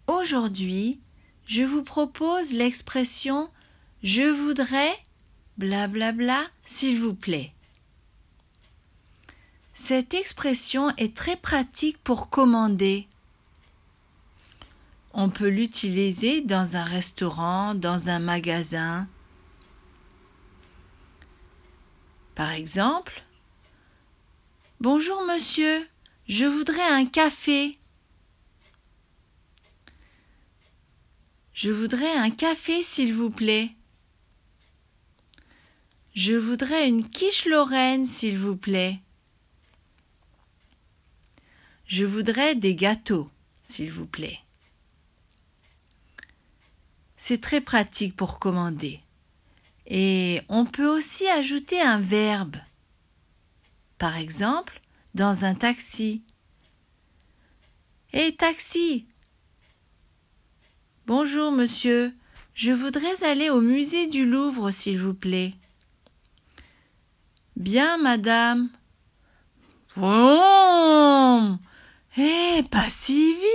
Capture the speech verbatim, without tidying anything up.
Aujourd'hui, je vous propose l'expression « je voudrais blablabla s'il vous plaît ». Cette expression est très pratique pour commander. On peut l'utiliser dans un restaurant, dans un magasin. Par exemple, « Bonjour monsieur, je voudrais un café. » Je voudrais un café s'il vous plaît. Je voudrais une quiche Lorraine s'il vous plaît. Je voudrais des gâteaux s'il vous plaît. C'est très pratique pour commander. Et on peut aussi ajouter un verbe. Par exemple, dans un taxi. « Hé, taxi ! Bonjour monsieur, je voudrais aller au musée du Louvre s'il vous plaît. »« Bien madame. »« Vroom ! Hé, pas si vite !»